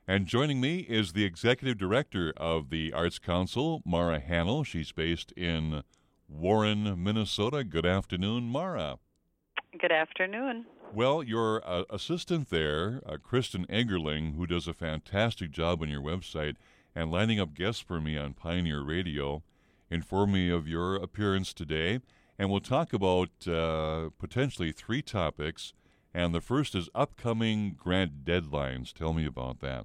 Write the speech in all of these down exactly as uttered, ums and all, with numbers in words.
And joining me is the Executive Director of the Arts Council, Mara Hannell. She's based in Warren, Minnesota. Good afternoon, Mara. Good afternoon. Well, your uh, assistant there, uh, Kristen Eggerling, who does a fantastic job on your website and lining up guests for me on Pioneer Radio, informed me of your appearance today. And we'll talk about uh, potentially three topics. And the first is upcoming grant deadlines. Tell me about that.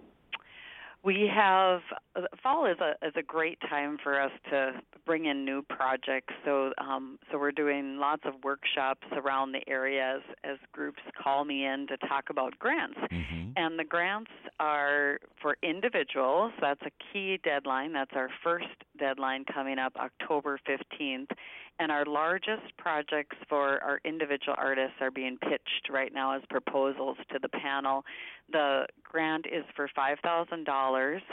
We have fall is a is a great time for us to bring in new projects. So um, so we're doing lots of workshops around the area as, as groups call me in to talk about grants. Mm-hmm. And the grants are for individuals. That's a key deadline. That's our first deadline coming up October fifteenth. And our largest projects for our individual artists are being pitched right now as proposals to the panel. The grant is for five thousand dollars.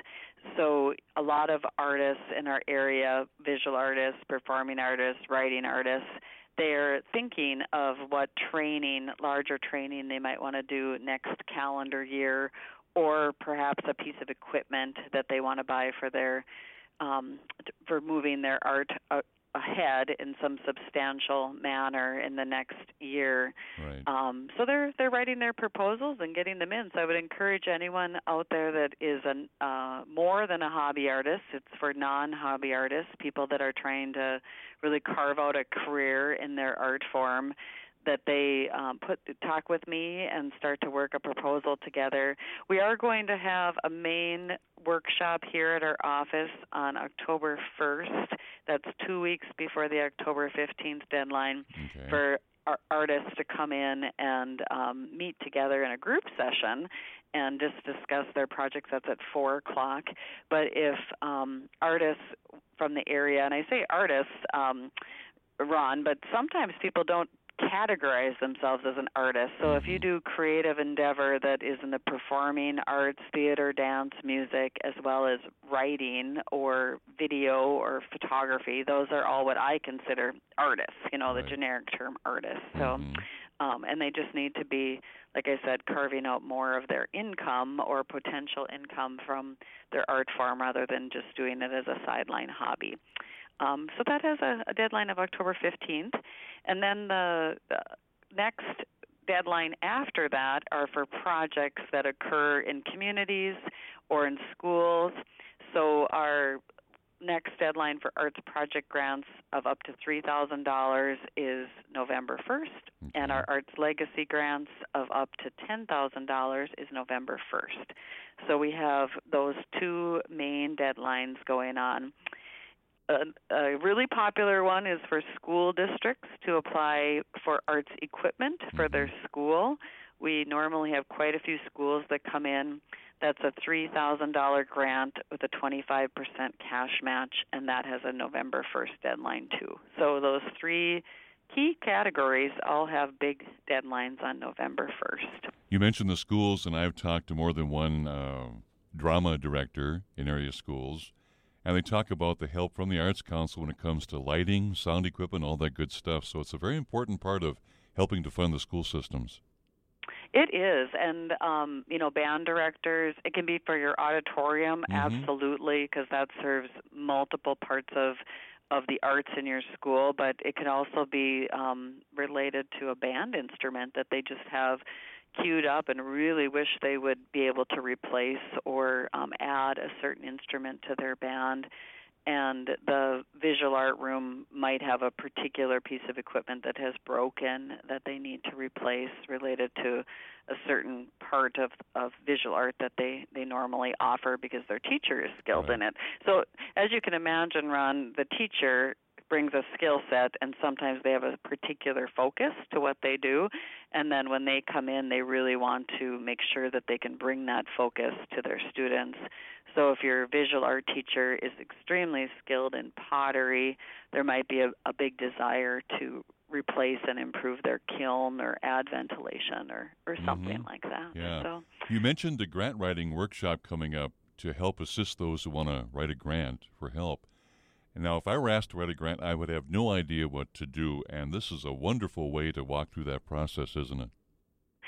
So a lot of artists in our area, visual artists, performing artists, writing artists, they're thinking of what training, larger training they might want to do next calendar year, or perhaps a piece of equipment that they want to buy for their um, for moving their art uh, ahead in some substantial manner in the next year. Right. Um, so they're they're writing their proposals and getting them in. So I would encourage anyone out there that is an, uh, more than a hobby artist. It's for non-hobby artists, people that are trying to really carve out a career in their art form, that they um, put talk with me and start to work a proposal together. We are going to have a main workshop here at our office on October first. That's two weeks before the October fifteenth deadline Okay. for our artists to come in and um, meet together in a group session and just discuss their projects. That's at four o'clock. But if um, artists from the area, and I say artists, um, Ron, but sometimes people don't categorize themselves as an artist. So if you do creative endeavor that is in the performing arts, theater, dance, music, as well as writing or video or photography, those are all what I consider artists, you know, Right. the generic term artist. So, Mhm. um, and they just need to be, like I said, carving out more of their income or potential income from their art form rather than just doing it as a sideline hobby. Um, so that has a, a deadline of October fifteenth. And then the, the next deadline after that are for projects that occur in communities or in schools. So our next deadline for arts project grants of up to three thousand dollars is November first, Okay. and our arts legacy grants of up to ten thousand dollars is November first. So we have those two main deadlines going on. A, a really popular one is for school districts to apply for arts equipment for Mhm. their school. We normally have quite a few schools that come in. That's a three thousand dollars grant with a twenty-five percent cash match, and that has a November first deadline too. So those three key categories all have big deadlines on November first. You mentioned the schools, and I've talked to more than one uh, drama director in area schools. And they talk about the help from the Arts Council when it comes to lighting, sound equipment, all that good stuff. So it's a very important part of helping to fund the school systems. It is, and um, you know, band directors. It can be for your auditorium, Mhm. absolutely, because that serves multiple parts of of the arts in your school. But it can also be um, related to a band instrument that they just have queued up and really wish they would be able to replace or um, add a certain instrument to their band. And the visual art room might have a particular piece of equipment that has broken that they need to replace related to a certain part of, of visual art that they, they normally offer because their teacher is skilled Right. in it. So as you can imagine, Ron, the teacher brings a skill set, and sometimes they have a particular focus to what they do. And then when they come in, they really want to make sure that they can bring that focus to their students. So if your visual art teacher is extremely skilled in pottery, there might be a, a big desire to replace and improve their kiln or add ventilation or, or something Mhm. like that. Yeah. So You mentioned a grant writing workshop coming up to help assist those who want to write a grant for help. And now, if I were asked to write a grant, I would have no idea what to do. And this is a wonderful way to walk through that process, isn't it?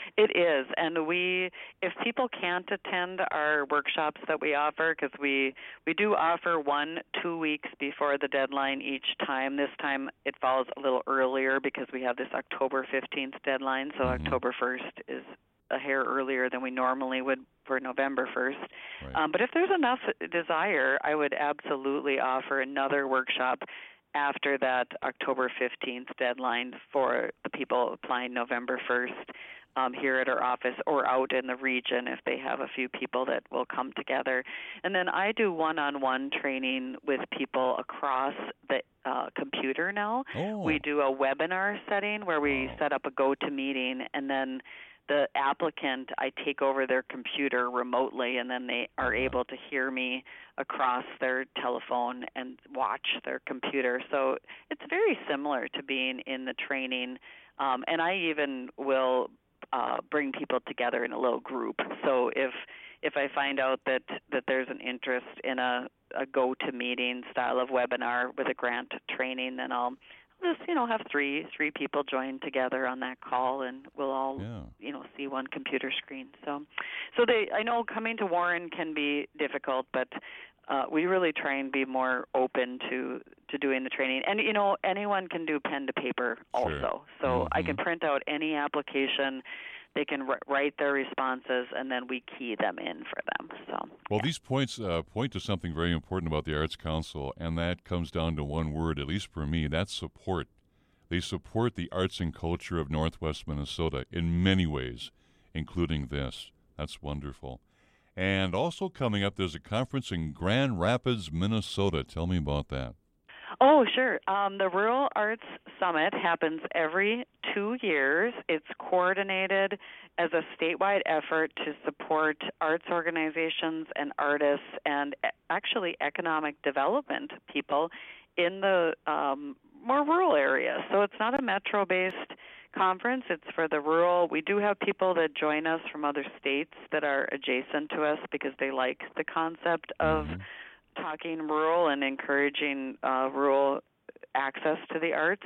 It is, and we, if people can't attend our workshops that we offer, because we we do offer one two weeks before the deadline each time. This time it falls a little earlier because we have this October fifteenth deadline, so Mm-hmm. October first is a hair earlier than we normally would for November first. Right. Um, but if there's enough desire, I would absolutely offer another workshop after that October fifteenth deadline for the people applying November first. Um, here at our office or out in the region if they have a few people that will come together. And then I do one-on-one training with people across the uh, computer now. Oh. We do a webinar setting where we Wow. set up a go-to-meeting, and then the applicant, I take over their computer remotely, and then they are Uh-huh. able to hear me across their telephone and watch their computer. So it's very similar to being in the training. Um, and I even will Uh, bring people together in a little group. So if if I find out that, that there's an interest in a, a go-to-meeting style of webinar with a grant training, then I'll just, you know, have three three people join together on that call, and we'll all, Yeah. you know, see one computer screen. So, so they, I know coming to Warren can be difficult, but uh, we really try and be more open to, to doing the training. And, you know, anyone can do pen to paper also. Sure. So Mhm. I can print out any application. They can wr- write their responses, and then we key them in for them. So, Well, yeah. these points uh, point to something very important about the Arts Council, and that comes down to one word, at least for me, that's support. They support the arts and culture of Northwest Minnesota in many ways, including this. That's wonderful. And also coming up, there's a conference in Grand Rapids, Minnesota. Tell me about that. Oh, sure. Um, the Rural Arts Summit happens every two years. It's coordinated as a statewide effort to support arts organizations and artists and e- actually economic development people in the um, more rural areas. So it's not a metro-based conference. It's for the rural. We do have people that join us from other states that are adjacent to us because they like the concept of Mhm. talking rural and encouraging uh, rural access to the arts.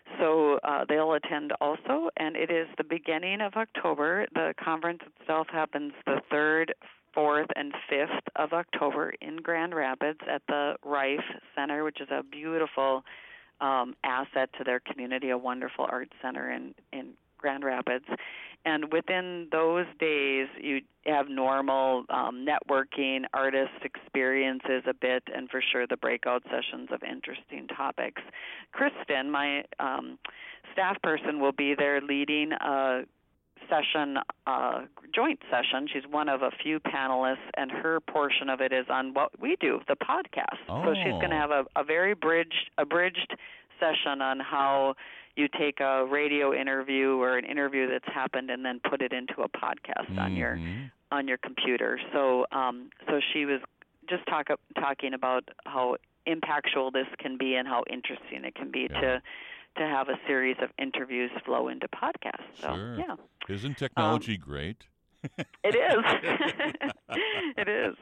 So uh, they'll attend also, and it is the beginning of October. The conference itself happens the third, fourth, and fifth of October in Grand Rapids at the Rife Center, which is a beautiful um, asset to their community, a wonderful arts center in, in Grand Rapids. And within those days, you have normal um, networking, artist experiences a bit, and for sure the breakout sessions of interesting topics. Kristen, my um, staff person, will be there leading a session, uh, joint session. She's one of a few panelists, and her portion of it is on what we do, the podcast. So she's going to Oh. have a, a very bridged, abridged session on how you take a radio interview or an interview that's happened and then put it into a podcast on your Mhm. on your computer. So um, so she was just talk, talking about how impactful this can be and how interesting it can be Yeah. to to have a series of interviews flow into podcasts. So Sure. yeah. Isn't technology great? It is. It is.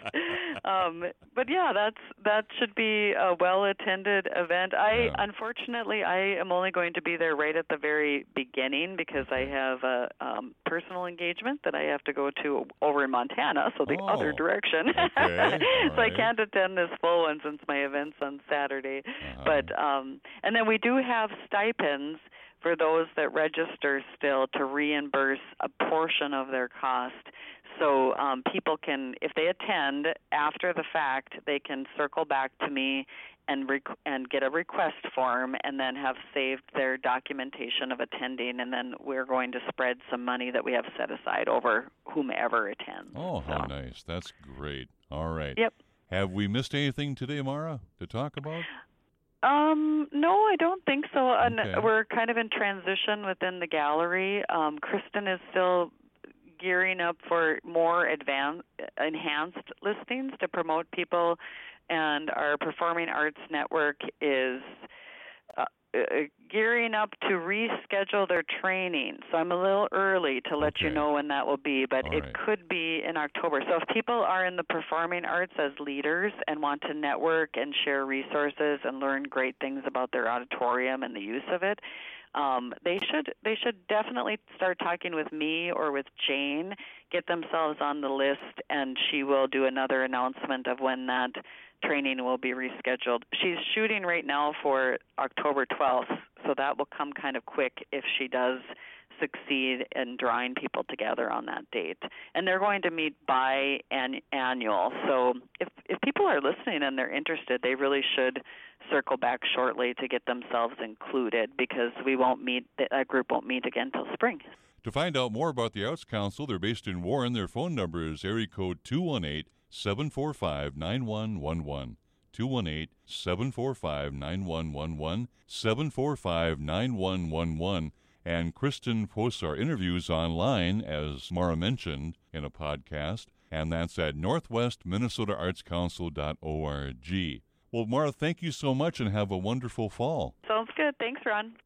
Um, but yeah, that's that should be a well-attended event. I Yeah. unfortunately I am only going to be there right at the very beginning because I Okay. have a um, personal engagement that I have to go to over in Montana, so the other Oh. direction. Okay. All So I right. can't attend this full one since my event's on Saturday. Uh-huh. But um, and then we do have stipends for those that register still to reimburse a portion of their cost. So um, people can, if they attend after the fact, they can circle back to me and rec- and get a request form and then have saved their documentation of attending, and then we're going to spread some money that we have set aside over whomever attends. Oh, how So, nice. That's great. All right. Yep. Have we missed anything today, Mara, to talk about? Um, no, I don't think so. And Okay. we're kind of in transition within the gallery. Um, Kristen is still gearing up for more advanced, enhanced listings to promote people, and our Performing Arts Network is uh, uh, gearing up to reschedule their training. So I'm a little early to let you Okay. know when that will be, but All it right. could be in October. So if people are in the performing arts as leaders and want to network and share resources and learn great things about their auditorium and the use of it, um, they should they should definitely start talking with me or with Jane, get themselves on the list, and she will do another announcement of when that training will be rescheduled. She's shooting right now for October twelfth, so that will come kind of quick if she does succeed in drawing people together on that date. And they're going to meet bi-annual. So if if people are listening and they're interested, they really should circle back shortly to get themselves included, because we won't meet, that group won't meet again until spring. To find out more about the Arts Council, they're based in Warren. Their phone number is area code two one eight, seven four five, nine one one one. two one eight, seven four five, nine one one one, seven four five, nine one one one. And Kristen posts our interviews online, as Mara mentioned, in a podcast, and that's at northwest minnesota arts council dot org. Well, Mara, thank you so much, and have a wonderful fall. Sounds good. Thanks, Ron.